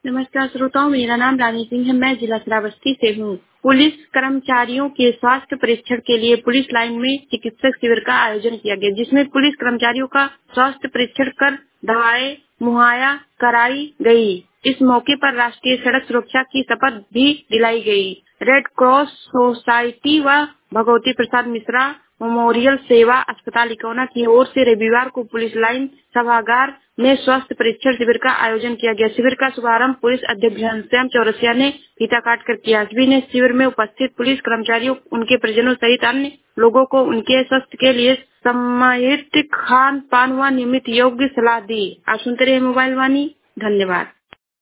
नमस्कार श्रोताओं, मेरा नाम रानी सिंह है। मैं जिला श्रावस्ती से हूँ। पुलिस कर्मचारियों के स्वास्थ्य परीक्षण के लिए पुलिस लाइन में चिकित्सक शिविर का आयोजन किया गया, जिसमें पुलिस कर्मचारियों का स्वास्थ्य परीक्षण कर दवाएं मुहैया कराई गई। इस मौके पर राष्ट्रीय सड़क सुरक्षा की शपथ भी दिलाई गई। रेड क्रॉस सोसाइटी व भगवती प्रसाद मिश्रा मेमोरियल सेवा अस्पताल इकौना की ओर से रविवार को पुलिस लाइन सभागार में स्वास्थ्य परीक्षण शिविर का आयोजन किया गया। शिविर का शुभारंभ पुलिस अध्यक्ष घनश्याम चौरसिया ने फीता काट कर किया। सभी ने शिविर में उपस्थित पुलिस कर्मचारियों, उनके परिजनों सहित अन्य लोगों को उनके स्वास्थ्य के लिए सम्मानित खान पान व नियमित योग्य सलाह दी। आप सुनते रहिए मोबाइल वाणी। धन्यवाद।